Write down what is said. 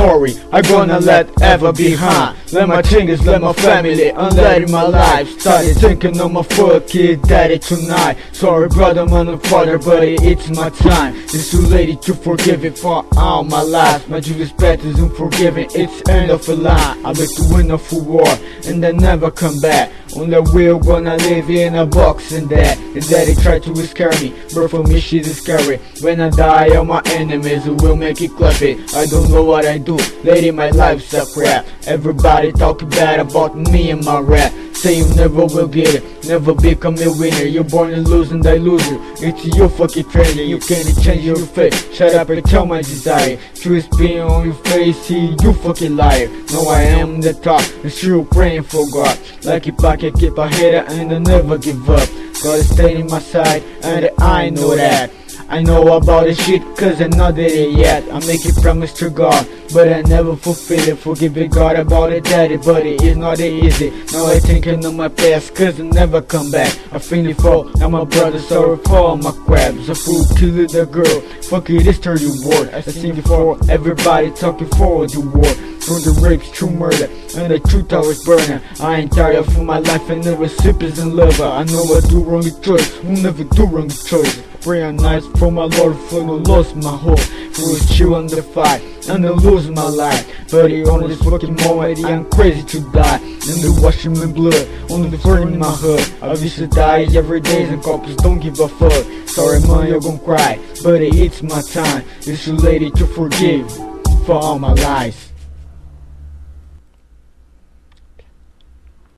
sorry, I gonna let ever behind. Let my fingers, let my family, and let in my life. Started thinking of my fucking daddy tonight. Sorry brother, man and father, but it's my time. It's too late to forgive it for all my life. My Judas path is unforgiving, it's end of a line. I bet to win a full war, and then never come back. On the wheel, gonna live in a box and that. And daddy tried to scare me, but for me shit is scary. When I die, all my enemies will make it clap it. I don't know what I do, lady, my life's a crap. Everybody talking bad about me and my rap. Say you never will get it, never become a winner. You're born to lose and I lose you. It's your fucking training, you can't change your fate. Shut up and tell my desire. Truth being on your face, see you fucking liar. No, I am the top, and still praying for God. Like if I can keep a head and I never give up. God is staying in my side, and I know that. I know about this shit cause I not did it yet. I make a promise to God, but I never fulfill it. Forgiving God about it, daddy, but it is not easy. Now I thinking of my past cause I never come back. I finally fall, now my brother sorry for all my crabs. A fool killed the girl, fuck it, it's turn you word. I seen before, everybody talking for the war. From the rapes to murder, and the truth always burning. I ain't tired of my life, I never sippers and lover. I know I do wrong choice, will never do wrong choice. Pray on nights for my Lord, for no lost my hope. For a chill on the fight, and I lose my life. But on this fucking moment, I'm crazy to die. And the washing my blood, on the burning my heart. I wish to die every day, and cops don't give a fuck. Sorry man, you're gonna cry, but it's my time. It's too late to forgive for all my lies.